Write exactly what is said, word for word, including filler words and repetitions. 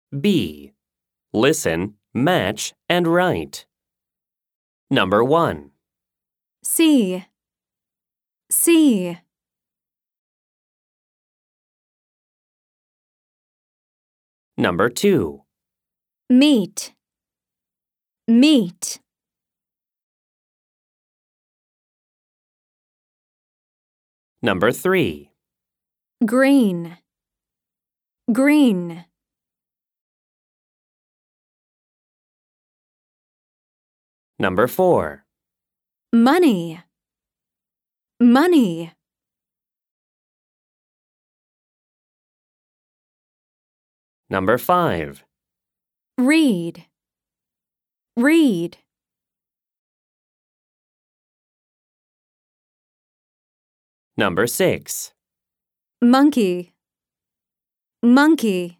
B. Listen, match, and write. Number one. C. C. Number two. Meet. Meet. Number three. Green. Green. Number four. Money. Money. Number five. Read. Read. Number six. Monkey. Monkey.